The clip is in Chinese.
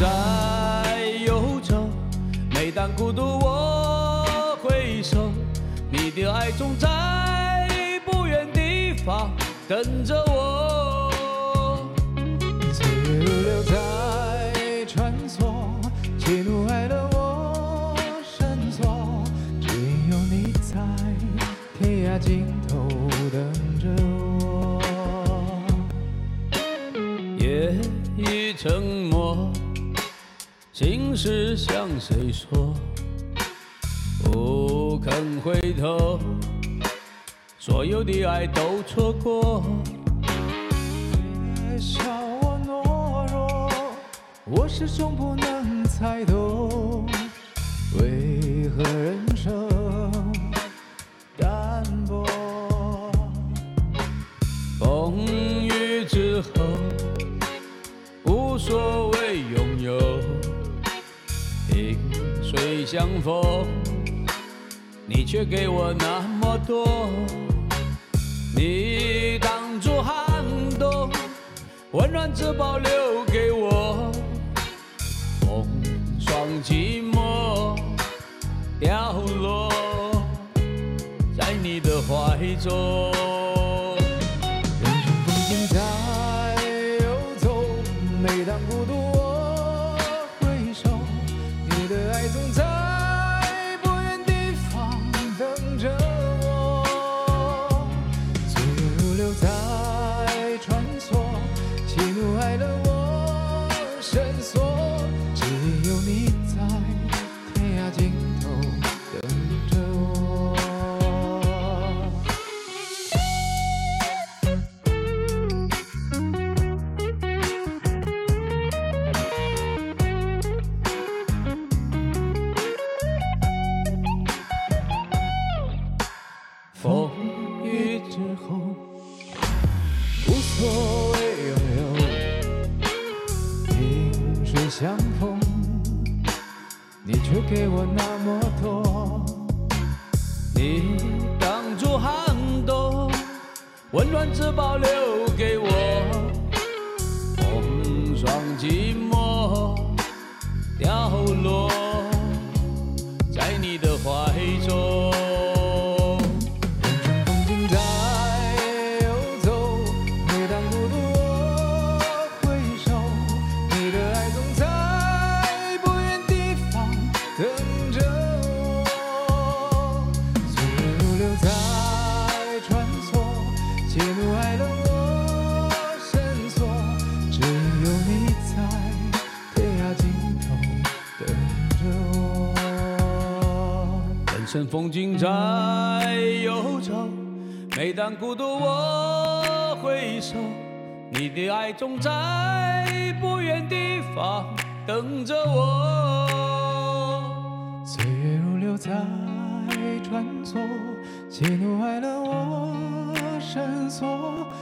在游走，每当孤独我回首，你的爱总在不远地方等着我。 岁月如流在穿梭，喜怒哀乐我深锁，只有你在天涯尽头等着我。 夜已沉默，心事向谁说？不肯回头，所有的爱都错过。 别笑我懦弱，我始终不能猜透，为何人生淡薄。 风雨之后，无所谓拥有，萍水相逢，你却给我那么多。你挡住寒冬，温暖只保留给我，风霜寂寞掉落在你的怀中。 人生风景在游走，每当孤独我回首，你的爱总在不远地方等着我。岁月如流在穿梭，喜怒哀乐我深锁，只有你在天涯尽头等着我。 风雨之后，无所谓拥有，萍水相逢，你却给我那么多。 你挡住寒冬，温暖只保留给我，风霜寂寞掉落在你的怀中。 风景在游走，每当孤独我回首，你的爱总在不远地方等着我。岁月如流在穿梭，喜怒哀乐我深锁，只有你在天涯尽头等着我。 人生风景在游走，每当孤独我回首，你的爱总在不远地方等着我。 岁月如流在穿梭，喜怒哀乐我深锁，